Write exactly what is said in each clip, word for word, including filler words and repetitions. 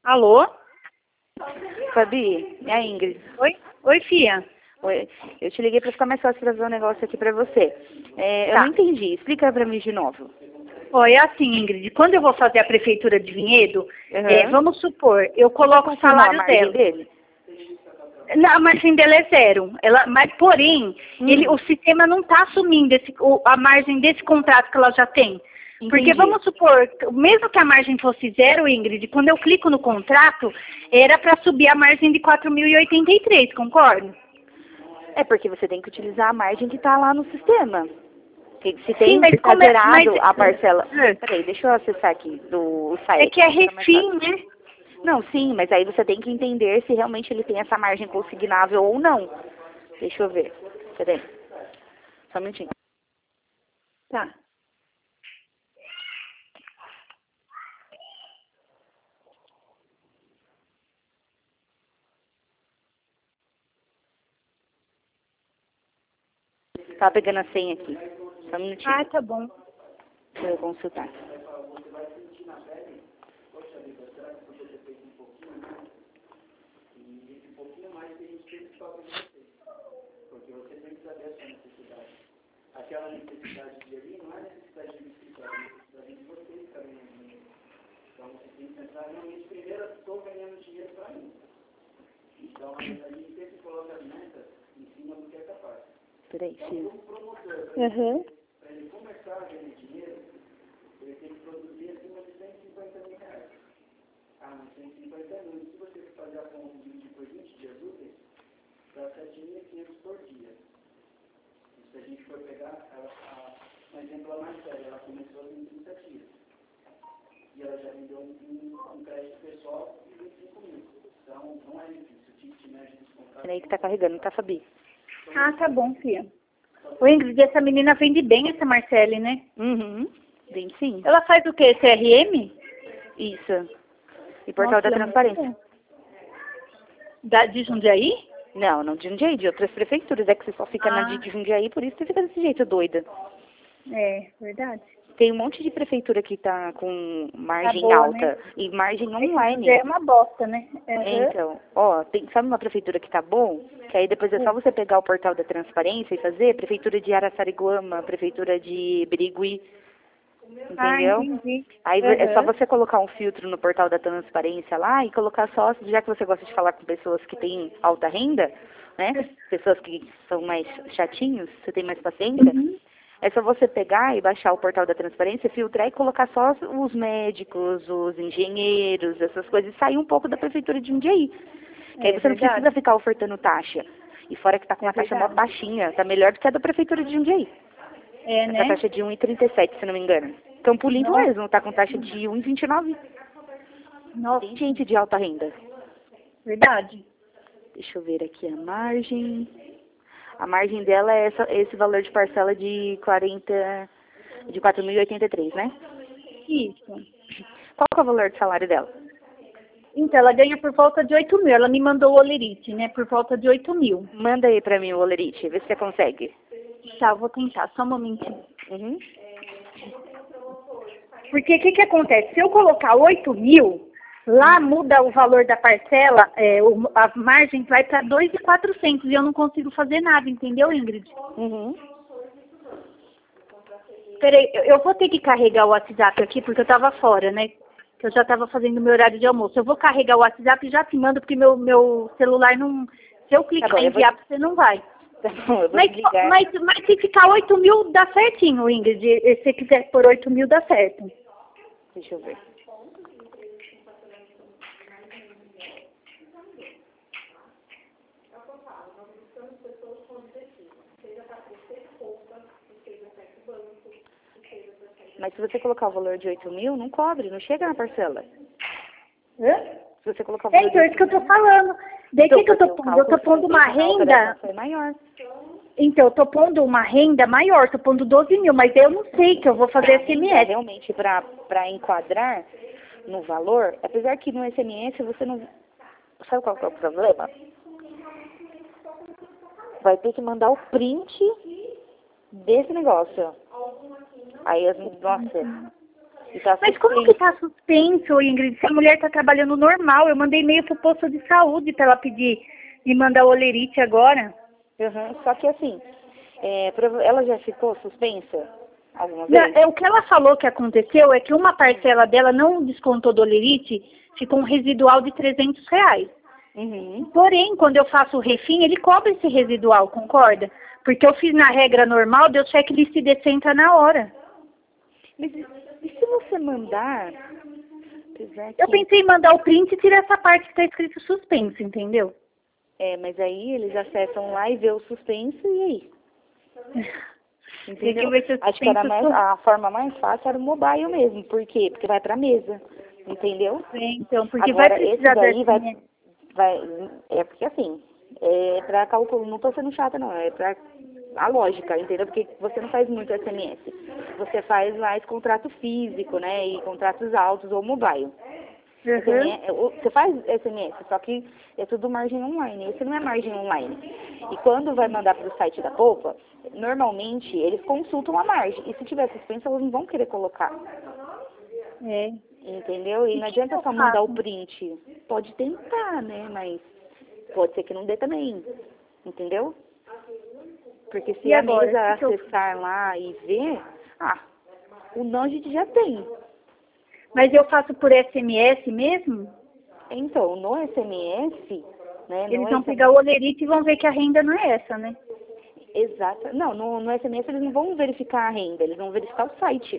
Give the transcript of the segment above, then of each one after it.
Alô? Fabi, é a Ingrid. Oi? Oi, Fia. Oi. Eu te liguei para ficar mais fácil trazer um negócio aqui para você. É, eu Tá. não entendi. Explica para mim de novo. Oi, é assim, Ingrid. Quando eu vou fazer a prefeitura de Vinhedo, Uhum. é, vamos supor, eu coloco o Confirmou a salário margem dela. dele? Não, a margem dela é zero. Ela, mas, porém, Hum. ele, o sistema não está assumindo esse, o- a margem desse contrato que ela já tem. Porque Entendi. vamos supor, mesmo que a margem fosse zero, Ingrid, quando eu clico no contrato, era para subir a margem de quatro mil e oitenta e três, concorda? É porque você tem que utilizar a margem que está lá no sistema. Que Se tem Sim, mas tá como é- zerado mas- a parcela... É. Peraí, deixa eu acessar aqui do site. É que é fica mais refim, fácil. né? Não, sim, mas aí você tem que entender se realmente ele tem essa margem consignável ou não. Deixa eu ver. Peraí. Só um minutinho. Tá. Tava pegando a senha aqui. Só um minutinho. Ah, tá bom. Deixa eu consultar. Peraí, filho. Uhum. Peraí que tá carregando, tá, Fabi? Ah, tá bom, Fia. Ô, Ingrid, essa menina vende bem, essa Marcele, né? Uhum. Bem sim. Ela faz o quê? C R M? Isso. E portal Nossa, da ela é muito transparência. boa. Da, de Jundiaí? Não, não de Jundiaí, de outras prefeituras. É que você só fica na Ah. de Jundiaí, por isso você fica desse jeito doida. É, verdade. Tem um monte de prefeitura que tá com margem Tá boa, alta. né? E margem É que online. Jundiaí é uma bosta, né? Uhum. Então, ó, tem, sabe uma prefeitura que tá bom? Que aí depois é só você pegar o portal da transparência e fazer prefeitura de Araçariguama, prefeitura de Birigui, Ah, entendeu? entendi. Aí é só Uhum. você colocar um filtro no portal da transparência lá e colocar só, já que você gosta de falar com pessoas que têm alta renda, né? Pessoas que são mais chatinhos, você tem mais paciência. Uhum. É só você pegar e baixar o portal da transparência, filtrar e colocar só os- os médicos, os engenheiros, essas coisas, e sair um pouco da prefeitura de Jundiaí. Que aí É você não verdade. precisa ficar ofertando taxa. E fora que tá com É uma taxa mó verdade. baixinha, tá melhor do que a da prefeitura de Jundiaí. É, Essa né? taxa é de um e trinta e sete, se não me engano. Campo Limpo Nossa. mesmo, tá com taxa de um e vinte e nove. Nossa, Tem gente de alta renda. verdade. Deixa eu ver aqui a margem. A margem dela é essa, esse valor de parcela de quarenta, de quatro mil e oitenta e três, né? Isso. Qual que é o valor de salário dela? Então, ela ganha por volta de oito mil. Ela me mandou o olerite, né? Por volta de oito mil. Manda aí pra mim o Olerite, vê se você consegue. Tá, eu vou tentar. Só um momentinho. Uhum. Porque o que, que acontece? Se eu colocar oito mil, lá muda o valor da parcela, é, o- a margem vai para dois mil e quatrocentos e eu não consigo fazer nada, entendeu, Ingrid? Uhum. Peraí, eu, eu vou ter que carregar o WhatsApp aqui porque eu estava fora, né? Que eu já estava fazendo meu horário de almoço. Eu vou carregar o WhatsApp e já te mando porque meu, meu celular não... Se eu clicar bom, em eu vou- enviar, você não vai. Tá bom, eu vou Mas, desligar. mas, mas se ficar oito mil, dá certinho, Ingrid. Se você quiser por oito mil, dá certo. Deixa eu ver. Mas se você colocar o valor de oito mil, não cobre, não chega na parcela. Hã? Se você colocar o É, valor de então, é isso oito que eu tô mil... falando. Daí o Então, que, que eu tô porque o pondo? Eu tô cálculo que pondo foi uma feito na operação renda. foi maior. Então, eu tô pondo uma renda maior, tô pondo doze mil, mas eu não sei que eu vou fazer A S M renda, S. realmente, para enquadrar no valor, apesar que no S M S você não... Sabe qual que é o problema? Vai ter que mandar o print desse negócio. Aí, as, nossa, E tá Mas como suspenso. que tá suspenso, Ingrid? Se a mulher tá trabalhando normal, eu mandei e-mail pro posto de saúde pra ela pedir e mandar o olerite agora. Uhum. Só que assim, é, prova- ela já ficou suspensa alguma Não, vez? é, o que ela falou que aconteceu é que uma parcela dela não descontou do olerite, ficou um residual de trezentos reais. Uhum. Porém, quando eu faço o refim, ele cobra esse residual, concorda? Porque eu fiz na regra normal, deu checklist decenta na hora. Mas e e se você mandar, apesar Eu que, pensei em mandar o print e tirar essa parte que está escrito suspenso, entendeu? é, mas aí eles acessam lá e vê o suspenso e aí? E aqui Entendeu? vai ser Acho que era suspenso. mais, a forma mais fácil era o mobile mesmo. Por quê? Porque vai pra mesa. Entendeu? É, então, porque vai Agora, esse precisar do daí vai, S M S. vai. É porque assim, é pra cálculo, não tô sendo chata não, é pra a lógica, entendeu? Porque você não faz muito S M S. Você faz mais contrato físico, né? E contratos altos ou mobile. S M S, Uhum. você faz S M S, só que é tudo margem online. Esse não é margem online. E quando vai mandar para o site da Poupa, normalmente eles consultam a margem. E se tiver suspenso, eles não vão querer colocar. É. Entendeu? E E o não que, que adianta eu só mandar o faço? print. Pode tentar, né? Mas pode ser que não dê também. Entendeu? Porque se E a agora? O mesa que, que eu... acessar lá e ver, ah, o não a gente já tem. Mas eu faço por S M S mesmo? Então, no S M S, né? No Eles vão S M pegar o olerite e vão ver que a renda não é essa, né? Exato. Não, no, no S M S eles não vão verificar a renda, eles vão verificar o site.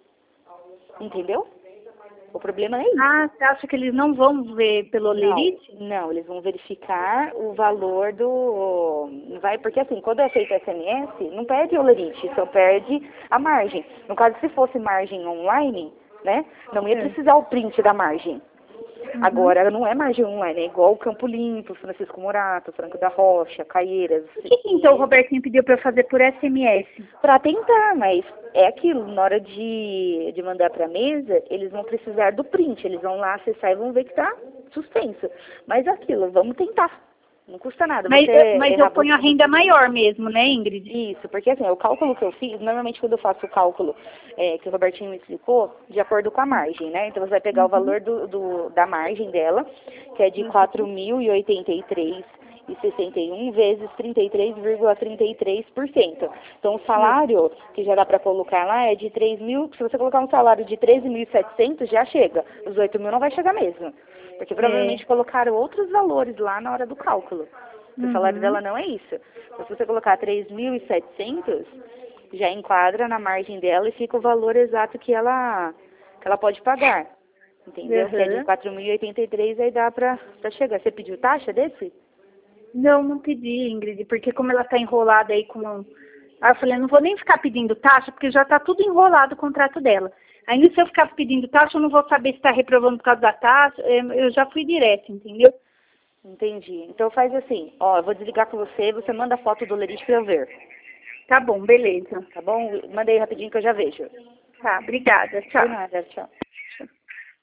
Entendeu? O problema é isso. Ah, você acha que eles não vão ver pelo Não, olerite? não, eles vão verificar o valor do. Vai, porque assim, quando é feito S M S, não perde o lerite, só perde a margem. No caso, se fosse margem online, né? Não ia É. precisar o print da margem. Uhum. Agora não é margem online, é igual o Campo Limpo, Francisco Morato, Franco da Rocha, Caieiras. Por que, que então o Robertinho pediu para eu fazer por S M S? Para tentar, mas é aquilo, na hora de, de mandar para a mesa, eles vão precisar do print, eles vão lá acessar e vão ver que está suspenso. Mas é aquilo, vamos tentar. Não custa nada. Mas, Você eu- mas eu errar ponho a você. renda maior mesmo, né, Ingrid? Isso, porque assim, o cálculo que eu fiz, normalmente quando eu faço o cálculo é, que o Robertinho me explicou, de acordo com a margem, né? Então você vai pegar o Uhum. valor do, do- da margem dela, que é de quatro mil e oitenta e três e sessenta e um vezes trinta e três vírgula trinta e três por cento. Então o salário que já dá para colocar lá é de três mil, se você colocar um salário de treze mil e setecentos já chega. Os oito mil não vai chegar mesmo. Porque É. provavelmente colocaram outros valores lá na hora do cálculo. O salário Uhum. dela não é isso. Então, se você colocar três mil e setecentos, já enquadra na margem dela e fica o valor exato que ela, que ela pode pagar. Entendeu? Que é de Uhum. quatro mil e oitenta e três, aí dá pra, pra chegar. Você pediu taxa desse? Não, não pedi, Ingrid, porque como ela tá enrolada aí com... Aí eu falei, não vou nem ficar pedindo taxa, porque já tá tudo enrolado o contrato dela. Ainda se eu ficar pedindo taxa, eu não vou saber se tá reprovando por causa da taxa, é, eu já fui direto, entendeu? Entendi. Então faz assim, ó, eu vou desligar com você, você manda a foto do lerite pra eu ver. Tá bom, beleza. Tá bom? Manda aí rapidinho que eu já vejo. Tá, obrigada, De tchau. nada, tchau.